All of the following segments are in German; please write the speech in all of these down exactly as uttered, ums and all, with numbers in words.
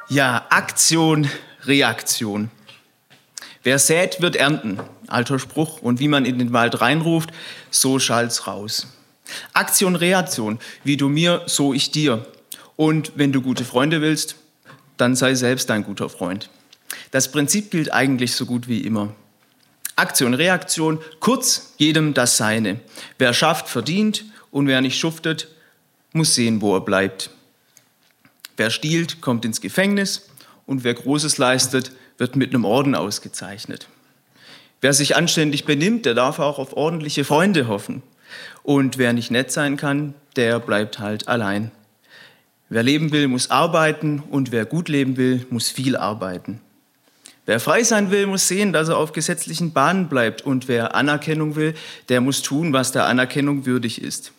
Ja, Aktion, Reaktion. Wer sät, wird ernten. Alter Spruch. Und wie man in den Wald reinruft, so schallt's raus. Aktion, Reaktion. Wie du mir, so ich dir. Und wenn du gute Freunde willst, dann sei selbst ein guter Freund. Das Prinzip gilt eigentlich so gut wie immer. Aktion, Reaktion, kurz jedem das Seine. Wer schafft, verdient, und wer nicht schuftet, muss sehen, wo er bleibt. Wer stiehlt, kommt ins Gefängnis, und wer Großes leistet, wird mit einem Orden ausgezeichnet. Wer sich anständig benimmt, der darf auch auf ordentliche Freunde hoffen. Und wer nicht nett sein kann, der bleibt halt allein. Wer leben will, muss arbeiten, und wer gut leben will, muss viel arbeiten. Wer frei sein will, muss sehen, dass er auf gesetzlichen Bahnen bleibt, und wer Anerkennung will, der muss tun, was der Anerkennung würdig ist.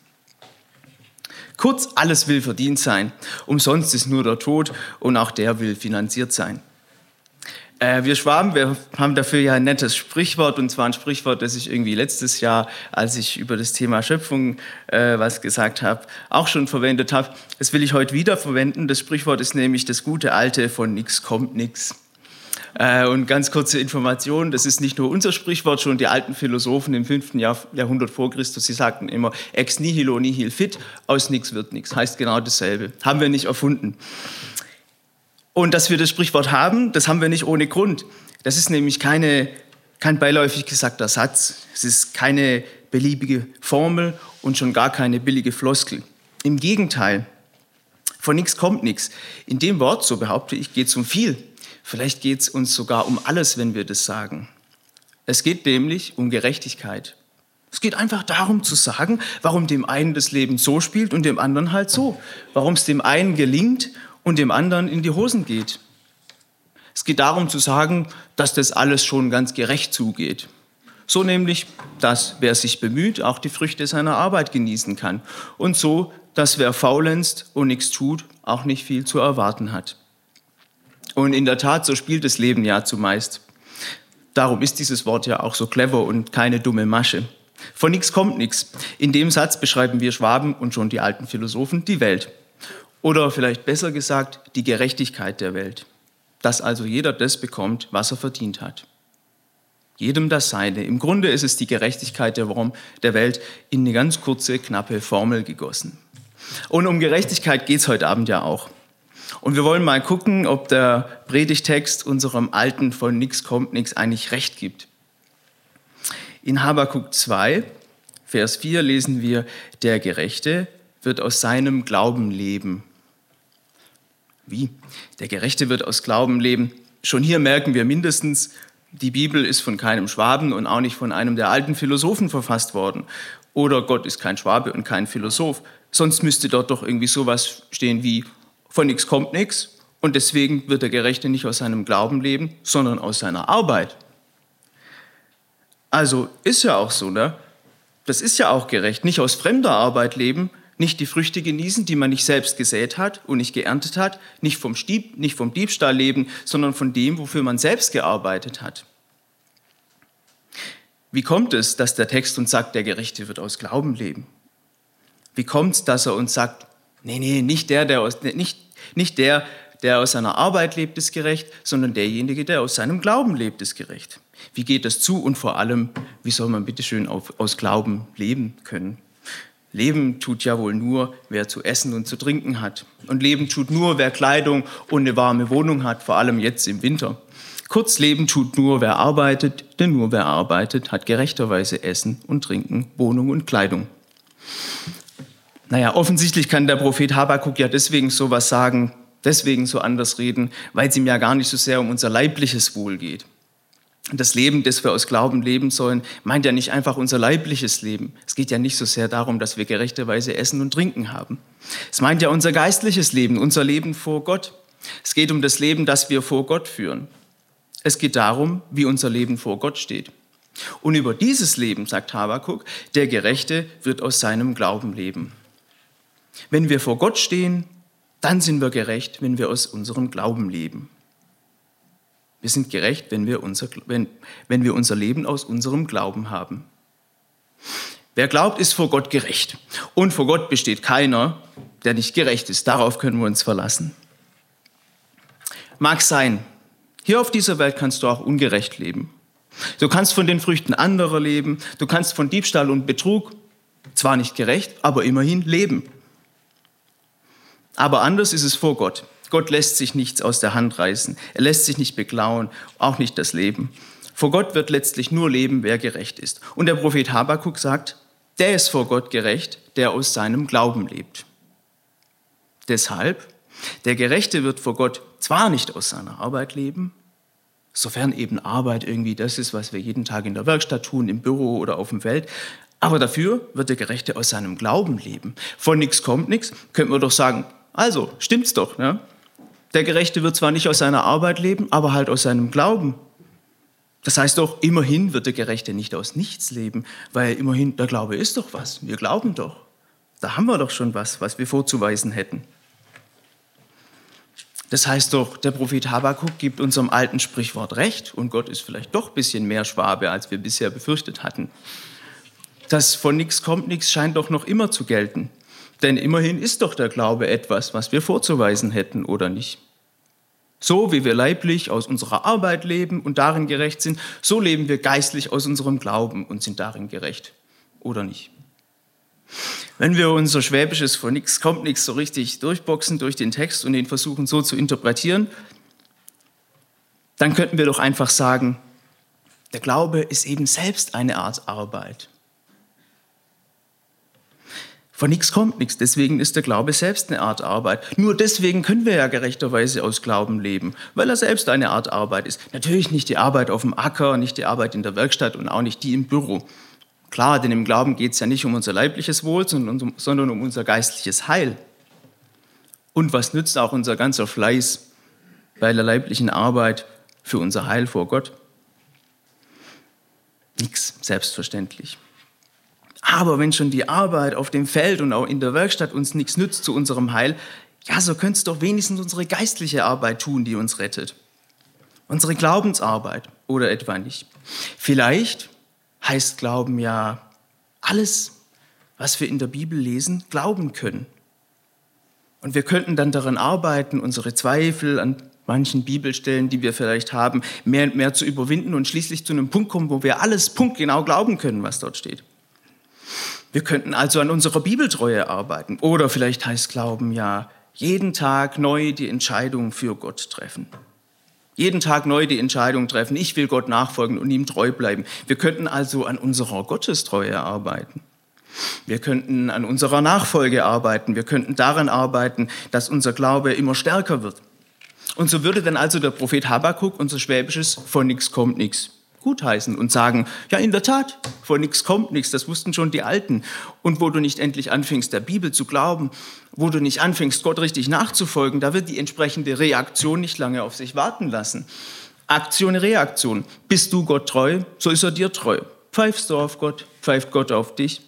Kurz, alles will verdient sein. Umsonst ist nur der Tod, und auch der will finanziert sein. Äh, wir Schwaben, wir haben dafür ja ein nettes Sprichwort, und zwar ein Sprichwort, das ich irgendwie letztes Jahr, als ich über das Thema Schöpfung äh, was gesagt habe, auch schon verwendet habe. Das will ich heute wieder verwenden. Das Sprichwort ist nämlich das gute alte von nix kommt nix. Äh, und ganz kurze Information, das ist nicht nur unser Sprichwort, schon die alten Philosophen im fünften Jahrhundert vor Christus, sie sagten immer, ex nihilo nihil fit, aus nix wird nix, heißt genau dasselbe. Haben wir nicht erfunden. Und dass wir das Sprichwort haben, das haben wir nicht ohne Grund. Das ist nämlich keine, kein beiläufig gesagter Satz, es ist keine beliebige Formel und schon gar keine billige Floskel. Im Gegenteil, von nix kommt nix. In dem Wort, so behaupte ich, geht es um viel. Vielleicht geht es uns sogar um alles, wenn wir das sagen. Es geht nämlich um Gerechtigkeit. Es geht einfach darum zu sagen, warum dem einen das Leben so spielt und dem anderen halt so. Warum es dem einen gelingt und dem anderen in die Hosen geht. Es geht darum zu sagen, dass das alles schon ganz gerecht zugeht. So nämlich, dass wer sich bemüht, auch die Früchte seiner Arbeit genießen kann. Und so, dass wer faulenzt und nichts tut, auch nicht viel zu erwarten hat. Und in der Tat, so spielt das Leben ja zumeist. Darum ist dieses Wort ja auch so clever und keine dumme Masche. Von nichts kommt nichts. In dem Satz beschreiben wir Schwaben und schon die alten Philosophen die Welt. Oder vielleicht besser gesagt, die Gerechtigkeit der Welt. Dass also jeder das bekommt, was er verdient hat. Jedem das Seine. Im Grunde ist es die Gerechtigkeit der Welt in eine ganz kurze, knappe Formel gegossen. Und um Gerechtigkeit geht es heute Abend ja auch. Und wir wollen mal gucken, ob der Predigtext unserem alten von nix kommt nix eigentlich recht gibt. In Habakuk zwei, Vers vier lesen wir, der Gerechte wird aus seinem Glauben leben. Wie? Der Gerechte wird aus Glauben leben. Schon hier merken wir mindestens, die Bibel ist von keinem Schwaben und auch nicht von einem der alten Philosophen verfasst worden. Oder Gott ist kein Schwabe und kein Philosoph. Sonst müsste dort doch irgendwie sowas stehen wie, von nichts kommt nichts und deswegen wird der Gerechte nicht aus seinem Glauben leben, sondern aus seiner Arbeit. Also ist ja auch so, ne? Das ist ja auch gerecht. Nicht aus fremder Arbeit leben, nicht die Früchte genießen, die man nicht selbst gesät hat und nicht geerntet hat, nicht vom, Stieb, nicht vom Diebstahl leben, sondern von dem, wofür man selbst gearbeitet hat. Wie kommt es, dass der Text uns sagt, der Gerechte wird aus Glauben leben? Wie kommt es, dass er uns sagt, nee, nee, nicht der, der aus, nicht, nicht der, der aus seiner Arbeit lebt, ist gerecht, sondern derjenige, der aus seinem Glauben lebt, ist gerecht. Wie geht das zu und vor allem, wie soll man bitte schön auf, aus Glauben leben können? Leben tut ja wohl nur, wer zu essen und zu trinken hat. Und Leben tut nur, wer Kleidung und eine warme Wohnung hat, vor allem jetzt im Winter. Kurz, Leben tut nur, wer arbeitet, denn nur wer arbeitet, hat gerechterweise Essen und Trinken, Wohnung und Kleidung. Naja, offensichtlich kann der Prophet Habakuk ja deswegen sowas sagen, deswegen so anders reden, weil es ihm ja gar nicht so sehr um unser leibliches Wohl geht. Das Leben, das wir aus Glauben leben sollen, meint ja nicht einfach unser leibliches Leben. Es geht ja nicht so sehr darum, dass wir gerechterweise Essen und Trinken haben. Es meint ja unser geistliches Leben, unser Leben vor Gott. Es geht um das Leben, das wir vor Gott führen. Es geht darum, wie unser Leben vor Gott steht. Und über dieses Leben, sagt Habakuk, der Gerechte wird aus seinem Glauben leben. Wenn wir vor Gott stehen, dann sind wir gerecht, wenn wir aus unserem Glauben leben. Wir sind gerecht, wenn wir unser, wenn, wenn wir unser Leben aus unserem Glauben haben. Wer glaubt, ist vor Gott gerecht. Und vor Gott besteht keiner, der nicht gerecht ist. Darauf können wir uns verlassen. mag sein. Hier auf dieser Welt kannst du auch ungerecht leben. Du kannst von den Früchten anderer leben. Du kannst von Diebstahl und Betrug, zwar nicht gerecht, aber immerhin leben. Aber anders ist es vor Gott. Gott lässt sich nichts aus der Hand reißen. Er lässt sich nicht beklauen, auch nicht das Leben. Vor Gott wird letztlich nur leben, wer gerecht ist. Und der Prophet Habakuk sagt, der ist vor Gott gerecht, der aus seinem Glauben lebt. Deshalb, der Gerechte wird vor Gott zwar nicht aus seiner Arbeit leben, sofern eben Arbeit irgendwie das ist, was wir jeden Tag in der Werkstatt tun, im Büro oder auf dem Feld, aber dafür wird der Gerechte aus seinem Glauben leben. Von nichts kommt nichts, könnte man doch sagen, also stimmt's doch. Ne? Der Gerechte wird zwar nicht aus seiner Arbeit leben, aber halt aus seinem Glauben. Das heißt doch, immerhin wird der Gerechte nicht aus nichts leben, weil immerhin der Glaube ist doch was. Wir glauben doch. Da haben wir doch schon was, was wir vorzuweisen hätten. Das heißt doch, der Prophet Habakuk gibt unserem alten Sprichwort recht und Gott ist vielleicht doch ein bisschen mehr Schwabe, als wir bisher befürchtet hatten. Das von nichts kommt nichts scheint doch noch immer zu gelten. Denn immerhin ist doch der Glaube etwas, was wir vorzuweisen hätten, oder nicht? So wie wir leiblich aus unserer Arbeit leben und darin gerecht sind, so leben wir geistlich aus unserem Glauben und sind darin gerecht, oder nicht? Wenn wir unser schwäbisches von nichts kommt nichts so richtig durchboxen durch den Text und ihn versuchen so zu interpretieren, dann könnten wir doch einfach sagen, der Glaube ist eben selbst eine Art Arbeit. Von nichts kommt nichts, deswegen ist der Glaube selbst eine Art Arbeit. Nur deswegen können wir ja gerechterweise aus Glauben leben, weil er selbst eine Art Arbeit ist. Natürlich nicht die Arbeit auf dem Acker, nicht die Arbeit in der Werkstatt und auch nicht die im Büro. Klar, denn im Glauben geht es ja nicht um unser leibliches Wohl, sondern um unser geistliches Heil. Und was nützt auch unser ganzer Fleiß bei der leiblichen Arbeit für unser Heil vor Gott? Nix, selbstverständlich. Aber wenn schon die Arbeit auf dem Feld und auch in der Werkstatt uns nichts nützt zu unserem Heil, ja, so könnte es doch wenigstens unsere geistliche Arbeit tun, die uns rettet. Unsere Glaubensarbeit oder etwa nicht. Vielleicht heißt Glauben ja alles, was wir in der Bibel lesen, glauben können. Und wir könnten dann daran arbeiten, unsere Zweifel an manchen Bibelstellen, die wir vielleicht haben, mehr und mehr zu überwinden und schließlich zu einem Punkt kommen, wo wir alles punktgenau glauben können, was dort steht. Wir könnten also an unserer Bibeltreue arbeiten. Oder vielleicht heißt Glauben ja, jeden Tag neu die Entscheidung für Gott treffen. Jeden Tag neu die Entscheidung treffen, ich will Gott nachfolgen und ihm treu bleiben. Wir könnten also an unserer Gottestreue arbeiten. Wir könnten an unserer Nachfolge arbeiten. Wir könnten daran arbeiten, dass unser Glaube immer stärker wird. Und so würde dann also der Prophet Habakuk unser schwäbisches von nichts kommt nichts gutheißen und sagen, ja in der Tat, von nichts kommt nichts, das wussten schon die Alten. Und wo du nicht endlich anfängst, der Bibel zu glauben, wo du nicht anfängst, Gott richtig nachzufolgen, da wird die entsprechende Reaktion nicht lange auf sich warten lassen. Aktion, Reaktion. Bist du Gott treu, so ist er dir treu. Pfeifst du auf Gott, pfeift Gott auf dich.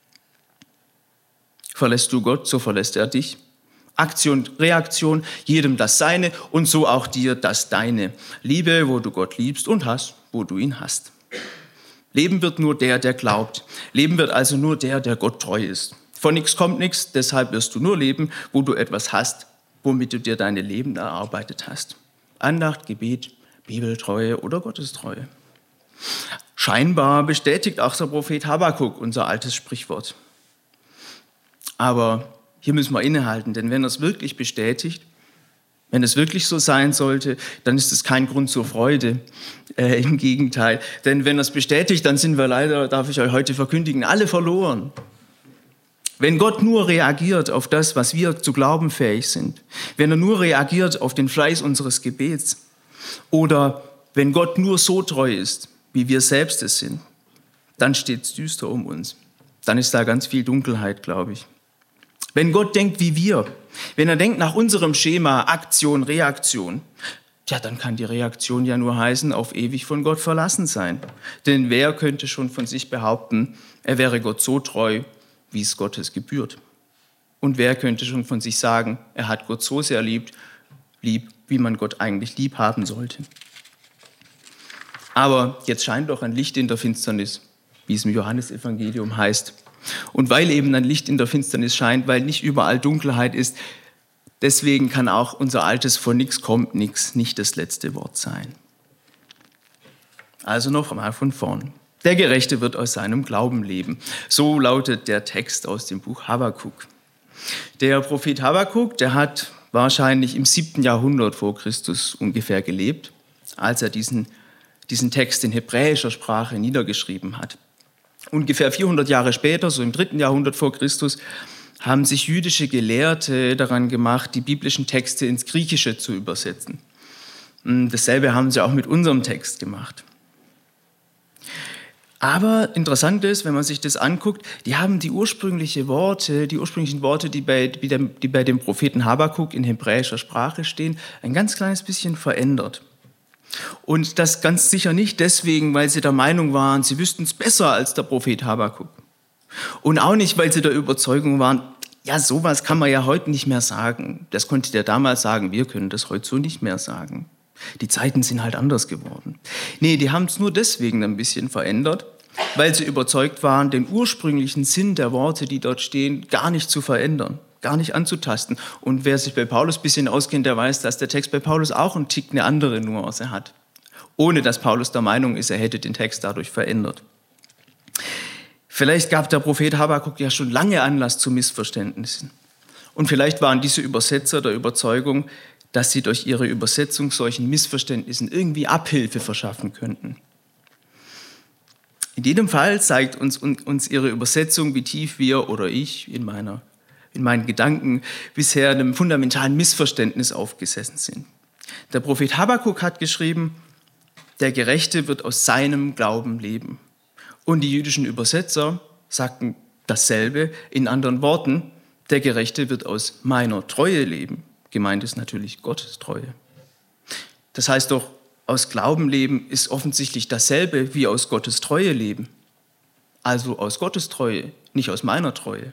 Verlässt du Gott, so verlässt er dich. Aktion, Reaktion, jedem das Seine und so auch dir das Deine. Liebe, wo du Gott liebst und Hass, wo du ihn hast. Leben wird nur der, der glaubt. Leben wird also nur der, der Gott treu ist. Von nichts kommt nichts, deshalb wirst du nur leben, wo du etwas hast, womit du dir deine Leben erarbeitet hast. Andacht, Gebet, Bibeltreue oder Gottestreue. Scheinbar bestätigt auch der Prophet Habakuk unser altes Sprichwort. Aber hier müssen wir innehalten, denn wenn er es wirklich bestätigt, wenn es wirklich so sein sollte, dann ist es kein Grund zur Freude. Äh, Im Gegenteil. Denn wenn er es bestätigt, dann sind wir leider, darf ich euch heute verkündigen, alle verloren. Wenn Gott nur reagiert auf das, was wir zu glauben fähig sind, wenn er nur reagiert auf den Fleiß unseres Gebets oder wenn Gott nur so treu ist, wie wir selbst es sind, dann steht es düster um uns. Dann ist da ganz viel Dunkelheit, glaube ich. Wenn Gott denkt wie wir, wenn er denkt nach unserem Schema Aktion, Reaktion, ja, dann kann die Reaktion ja nur heißen, auf ewig von Gott verlassen sein. Denn wer könnte schon von sich behaupten, er wäre Gott so treu, wie es Gottes gebührt? Und wer könnte schon von sich sagen, er hat Gott so sehr liebt, lieb, wie man Gott eigentlich lieb haben sollte? Aber jetzt scheint doch ein Licht in der Finsternis, wie es im Johannesevangelium heißt. Und weil eben ein Licht in der Finsternis scheint, weil nicht überall Dunkelheit ist, Deswegen kann auch unser altes von nix kommt nix nicht das letzte Wort sein. Also noch einmal von vorn. Der Gerechte wird aus seinem Glauben leben. So lautet der Text aus dem Buch Habakuk. Der Prophet Habakuk, der hat wahrscheinlich im siebten Jahrhundert vor Christus ungefähr gelebt, als er diesen, diesen Text in hebräischer Sprache niedergeschrieben hat. Ungefähr vierhundert Jahre später, so im dritten Jahrhundert vor Christus, haben sich jüdische Gelehrte daran gemacht, die biblischen Texte ins Griechische zu übersetzen. Dasselbe haben sie auch mit unserem Text gemacht. Aber interessant ist, wenn man sich das anguckt, die haben die ursprünglichen Worte, die ursprünglichen Worte, die bei, die bei dem Propheten Habakuk in hebräischer Sprache stehen, ein ganz kleines bisschen verändert. Und das ganz sicher nicht deswegen, weil sie der Meinung waren, sie wüssten es besser als der Prophet Habakuk. Und auch nicht, weil sie der Überzeugung waren, ja, sowas kann man ja heute nicht mehr sagen. Das konnte der damals sagen, wir können das heute so nicht mehr sagen. Die Zeiten sind halt anders geworden. Nee, die haben es nur deswegen ein bisschen verändert, weil sie überzeugt waren, den ursprünglichen Sinn der Worte, die dort stehen, gar nicht zu verändern, gar nicht anzutasten. Und wer sich bei Paulus ein bisschen auskennt, der weiß, dass der Text bei Paulus auch einen Tick eine andere Nuance hat. Ohne dass Paulus der Meinung ist, er hätte den Text dadurch verändert. Vielleicht gab der Prophet Habakuk ja schon lange Anlass zu Missverständnissen. Und vielleicht waren diese Übersetzer der Überzeugung, dass sie durch ihre Übersetzung solchen Missverständnissen irgendwie Abhilfe verschaffen könnten. In jedem Fall zeigt uns, uns ihre Übersetzung, wie tief wir oder ich in, meiner, in meinen Gedanken bisher einem fundamentalen Missverständnis aufgesessen sind. Der Prophet Habakuk hat geschrieben, der Gerechte wird aus seinem Glauben leben. Und die jüdischen Übersetzer sagten dasselbe in anderen Worten, der Gerechte wird aus meiner Treue leben. Gemeint ist natürlich Gottes Treue. Das heißt doch, aus Glauben leben ist offensichtlich dasselbe wie aus Gottes Treue leben. Also aus Gottes Treue, nicht aus meiner Treue.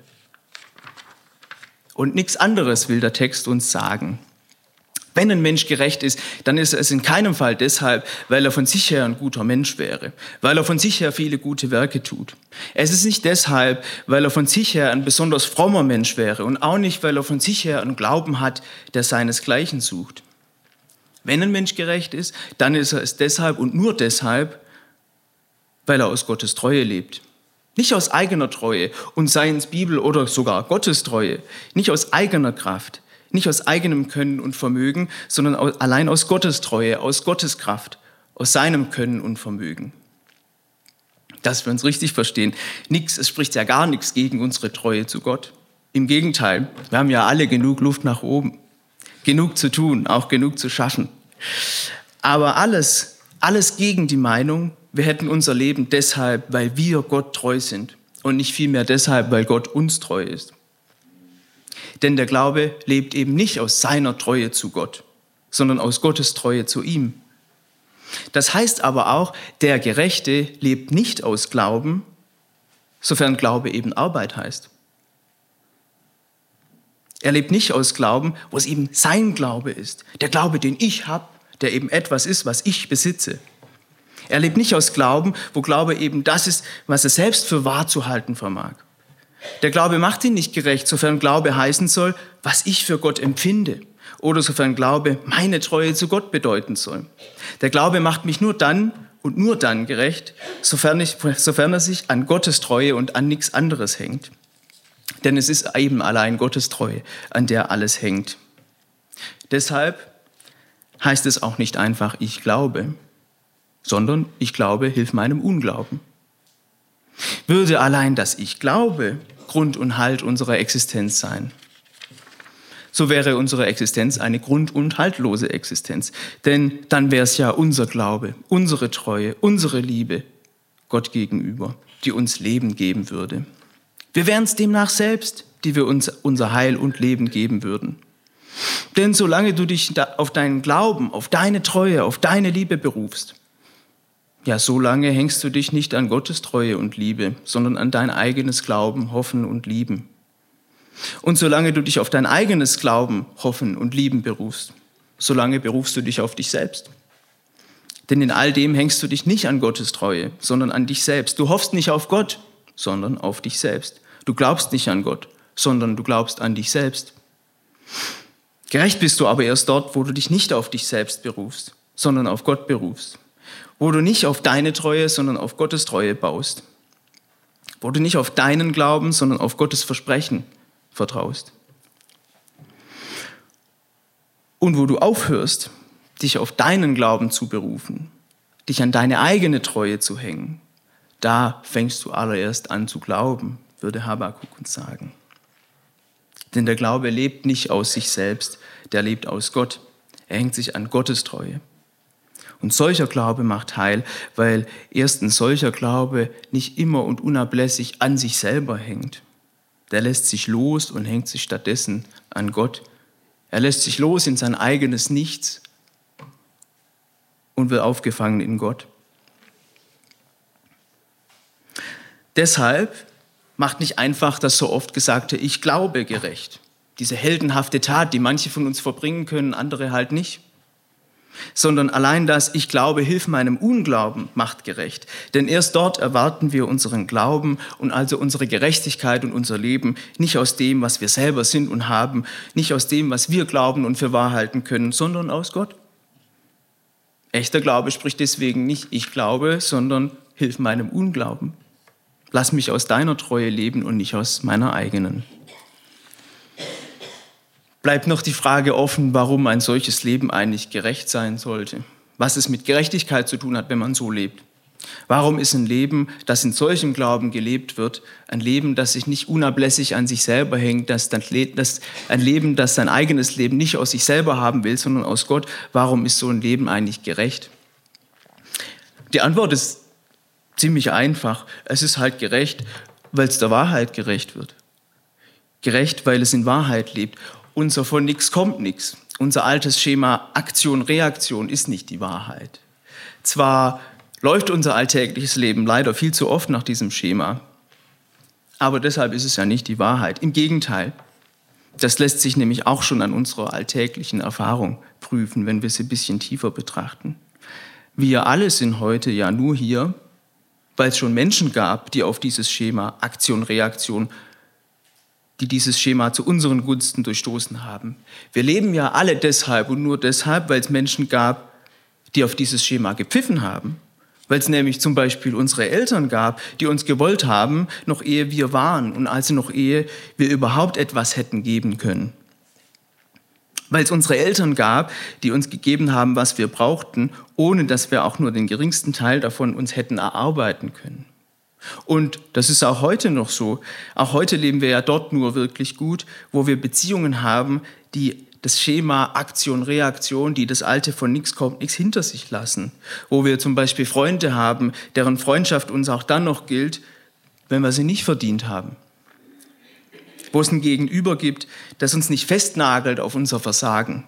Und nichts anderes will der Text uns sagen. Wenn ein Mensch gerecht ist, dann ist er es in keinem Fall deshalb, weil er von sich her ein guter Mensch wäre, weil er von sich her viele gute Werke tut. Es ist nicht deshalb, weil er von sich her ein besonders frommer Mensch wäre und auch nicht, weil er von sich her einen Glauben hat, der seinesgleichen sucht. Wenn ein Mensch gerecht ist, dann ist er es deshalb und nur deshalb, weil er aus Gottes Treue lebt. Nicht aus eigener Treue und seien es Bibel oder sogar Gottes Treue, nicht aus eigener Kraft, nicht aus eigenem Können und Vermögen, sondern allein aus Gottes Treue, aus Gottes Kraft, aus seinem Können und Vermögen. Dass wir uns richtig verstehen, nichts, es spricht ja gar nichts gegen unsere Treue zu Gott. Im Gegenteil, wir haben ja alle genug Luft nach oben, genug zu tun, auch genug zu schaffen. Aber alles, alles gegen die Meinung, wir hätten unser Leben deshalb, weil wir Gott treu sind und nicht vielmehr deshalb, weil Gott uns treu ist. Denn der Glaube lebt eben nicht aus seiner Treue zu Gott, sondern aus Gottes Treue zu ihm. Das heißt aber auch, der Gerechte lebt nicht aus Glauben, sofern Glaube eben Arbeit heißt. Er lebt nicht aus Glauben, wo es eben sein Glaube ist. Der Glaube, den ich habe, der eben etwas ist, was ich besitze. Er lebt nicht aus Glauben, wo Glaube eben das ist, was er selbst für wahr zu halten vermag. Der Glaube macht ihn nicht gerecht, sofern Glaube heißen soll, was ich für Gott empfinde. Oder sofern Glaube meine Treue zu Gott bedeuten soll. Der Glaube macht mich nur dann und nur dann gerecht, sofern, ich, sofern er sich an Gottes Treue und an nichts anderes hängt. Denn es ist eben allein Gottes Treue, an der alles hängt. Deshalb heißt es auch nicht einfach, ich glaube, sondern ich glaube, hilf meinem Unglauben. Würde allein das Ich glaube Grund und Halt unserer Existenz sein, so wäre unsere Existenz eine grund- und haltlose Existenz. Denn dann wäre es ja unser Glaube, unsere Treue, unsere Liebe Gott gegenüber, die uns Leben geben würde. Wir wären es demnach selbst, die wir uns unser Heil und Leben geben würden. Denn solange du dich auf deinen Glauben, auf deine Treue, auf deine Liebe berufst, ja, solange hängst du dich nicht an Gottes Treue und Liebe, sondern an dein eigenes Glauben, Hoffen und Lieben. Und solange du dich auf dein eigenes Glauben, Hoffen und Lieben berufst, solange berufst du dich auf dich selbst. Denn in all dem hängst du dich nicht an Gottes Treue, sondern an dich selbst. Du hoffst nicht auf Gott, sondern auf dich selbst. Du glaubst nicht an Gott, sondern du glaubst an dich selbst. Gerecht bist du aber erst dort, wo du dich nicht auf dich selbst berufst, sondern auf Gott berufst. Wo du nicht auf deine Treue, sondern auf Gottes Treue baust. Wo du nicht auf deinen Glauben, sondern auf Gottes Versprechen vertraust. Und wo du aufhörst, dich auf deinen Glauben zu berufen, dich an deine eigene Treue zu hängen, da fängst du allererst an zu glauben, würde Habakuk uns sagen. Denn der Glaube lebt nicht aus sich selbst, der lebt aus Gott. Er hängt sich an Gottes Treue. Und solcher Glaube macht heil, weil erstens solcher Glaube nicht immer und unablässig an sich selber hängt. Der lässt sich los und hängt sich stattdessen an Gott. Er lässt sich los in sein eigenes Nichts und wird aufgefangen in Gott. Deshalb macht nicht einfach das so oft gesagte Ich glaube gerecht. Diese heldenhafte Tat, die manche von uns verbringen können, andere halt nicht. Sondern allein das Ich glaube, hilf meinem Unglauben macht gerecht. Denn erst dort erwarten wir unseren Glauben und also unsere Gerechtigkeit und unser Leben nicht aus dem, was wir selber sind und haben, nicht aus dem, was wir glauben und für wahr halten können, sondern aus Gott. Echter Glaube spricht deswegen nicht Ich glaube, sondern hilf meinem Unglauben. Lass mich aus deiner Treue leben und nicht aus meiner eigenen. Bleibt noch die Frage offen, warum ein solches Leben eigentlich gerecht sein sollte. Was es mit Gerechtigkeit zu tun hat, wenn man so lebt. Warum ist ein Leben, das in solchem Glauben gelebt wird, ein Leben, das sich nicht unablässig an sich selber hängt, das, das, ein Leben, das sein eigenes Leben nicht aus sich selber haben will, sondern aus Gott. Warum ist so ein Leben eigentlich gerecht? Die Antwort ist ziemlich einfach. Es ist halt gerecht, weil es der Wahrheit gerecht wird. Gerecht, weil es in Wahrheit lebt. Unser von nichts kommt nichts. Unser altes Schema Aktion-Reaktion ist nicht die Wahrheit. Zwar läuft unser alltägliches Leben leider viel zu oft nach diesem Schema, aber deshalb ist es ja nicht die Wahrheit. Im Gegenteil, das lässt sich nämlich auch schon an unserer alltäglichen Erfahrung prüfen, wenn wir sie ein bisschen tiefer betrachten. Wir alle sind heute ja nur hier, weil es schon Menschen gab, die auf dieses Schema Aktion-Reaktion, die dieses Schema zu unseren Gunsten durchstoßen haben. Wir leben ja alle deshalb und nur deshalb, weil es Menschen gab, die auf dieses Schema gepfiffen haben. Weil es nämlich zum Beispiel unsere Eltern gab, die uns gewollt haben, noch ehe wir waren und also noch ehe wir überhaupt etwas hätten geben können. Weil es unsere Eltern gab, die uns gegeben haben, was wir brauchten, ohne dass wir auch nur den geringsten Teil davon uns hätten erarbeiten können. Und das ist auch heute noch so. Auch heute leben wir ja dort nur wirklich gut, wo wir Beziehungen haben, die das Schema Aktion-Reaktion, die das Alte von nichts kommt, nichts hinter sich lassen. Wo wir zum Beispiel Freunde haben, deren Freundschaft uns auch dann noch gilt, wenn wir sie nicht verdient haben. Wo es ein Gegenüber gibt, das uns nicht festnagelt auf unser Versagen.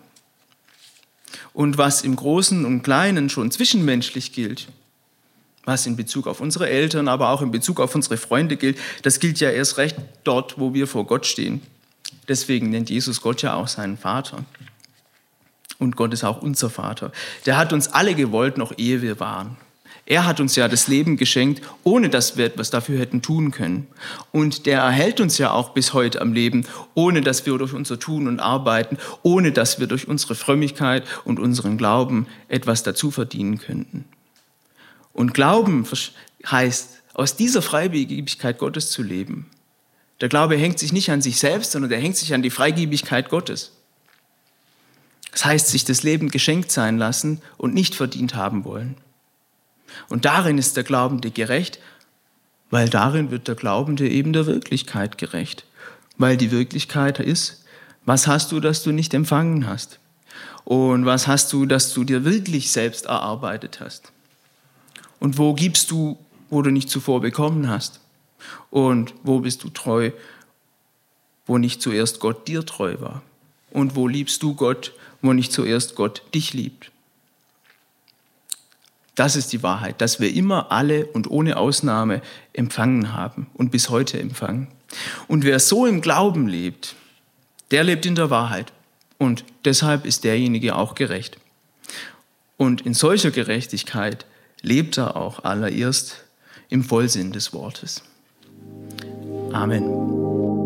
Und was im Großen und Kleinen schon zwischenmenschlich gilt, was in Bezug auf unsere Eltern, aber auch in Bezug auf unsere Freunde gilt, das gilt ja erst recht dort, wo wir vor Gott stehen. Deswegen nennt Jesus Gott ja auch seinen Vater. Und Gott ist auch unser Vater. Der hat uns alle gewollt, noch ehe wir waren. Er hat uns ja das Leben geschenkt, ohne dass wir etwas dafür hätten tun können. Und der erhält uns ja auch bis heute am Leben, ohne dass wir durch unser Tun und Arbeiten, ohne dass wir durch unsere Frömmigkeit und unseren Glauben etwas dazu verdienen könnten. Und Glauben heißt, aus dieser Freigebigkeit Gottes zu leben. Der Glaube hängt sich nicht an sich selbst, sondern der hängt sich an die Freigebigkeit Gottes. Das heißt, sich das Leben geschenkt sein lassen und nicht verdient haben wollen. Und darin ist der Glaubende gerecht, weil darin wird der Glaubende eben der Wirklichkeit gerecht. Weil die Wirklichkeit ist, was hast du, das du nicht empfangen hast? Und was hast du, das du dir wirklich selbst erarbeitet hast? Und wo gibst du, wo du nicht zuvor bekommen hast? Und wo bist du treu, wo nicht zuerst Gott dir treu war? Und wo liebst du Gott, wo nicht zuerst Gott dich liebt? Das ist die Wahrheit, dass wir immer alle und ohne Ausnahme empfangen haben und bis heute empfangen. Und wer so im Glauben lebt, der lebt in der Wahrheit. Und deshalb ist derjenige auch gerecht. Und in solcher Gerechtigkeit lebt er auch allererst im Vollsinn des Wortes. Amen.